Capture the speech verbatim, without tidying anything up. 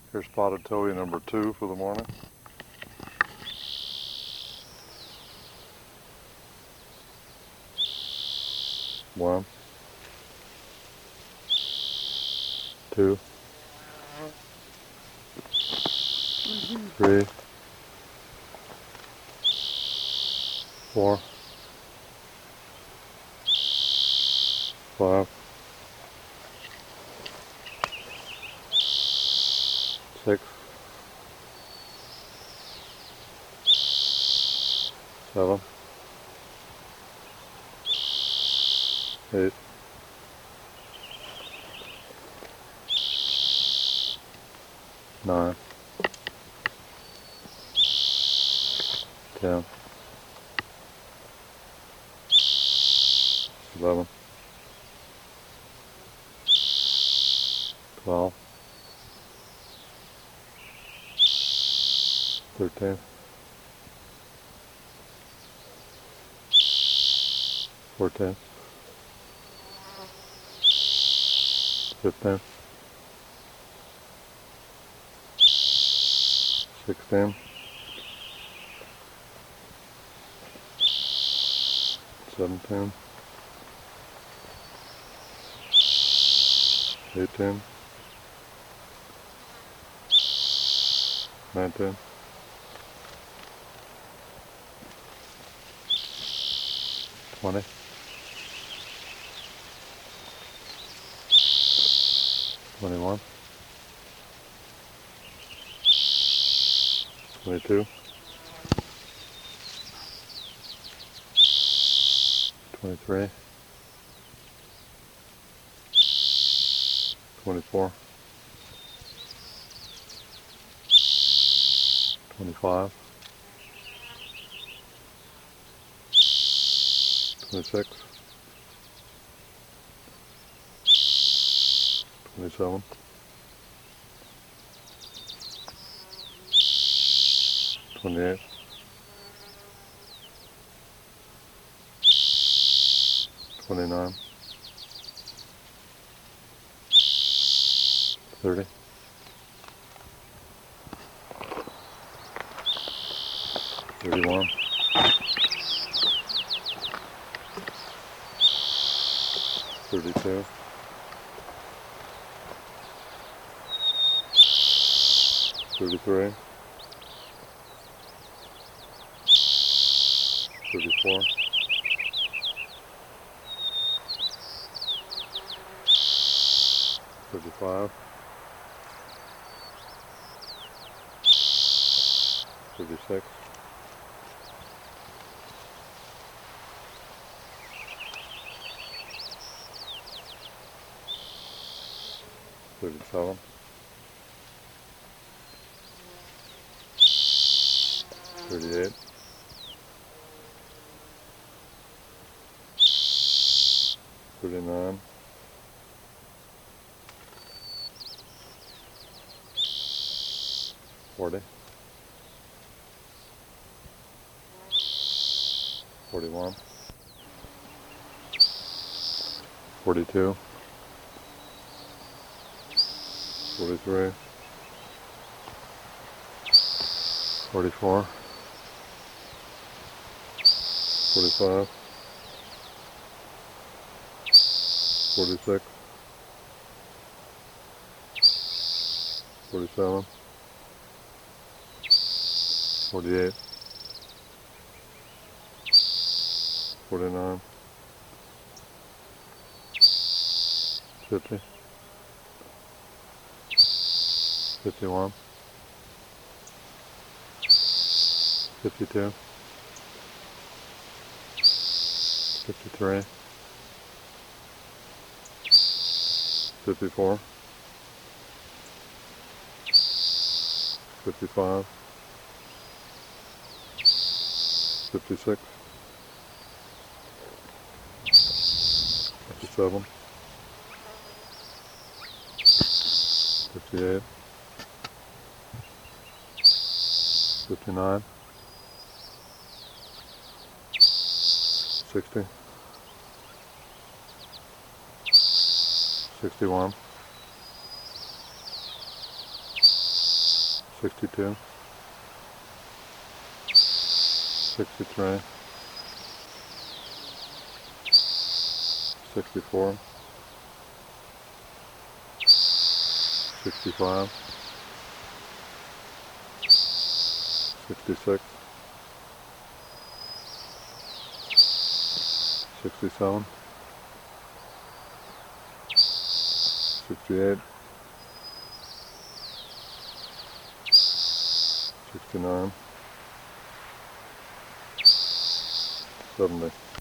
Here's spotted towhee number two for the morning. One, two, three, four, five, six, seven, eight, nine, ten, eleven, twelve, thirteen, fourteen, fifteen, sixteen, seventeen, eighteen, nineteen, twenty, twenty-one, twenty-two, twenty-three, twenty-four, twenty-five, twenty-six, twenty-seven, twenty-eight, twenty-nine, thirty, thirty-one, thirty-two, thirty-three, thirty-four, thirty-five, thirty-six, thirty-seven, thirty-eight, thirty-nine, forty, forty-one, forty-two, forty-three, forty-four, forty-five, forty-six, forty-seven, forty-eight, forty-nine, fifty, fifty-one, fifty-two, fifty-three, fifty-four, fifty-five, fifty-six, fifty-seven, fifty-eight, fifty-nine, sixty, sixty-one, sixty-two, sixty-three, sixty-four, sixty-five, sixty-six, sixty-seven, sixty-eight, sixty-nine, seventy.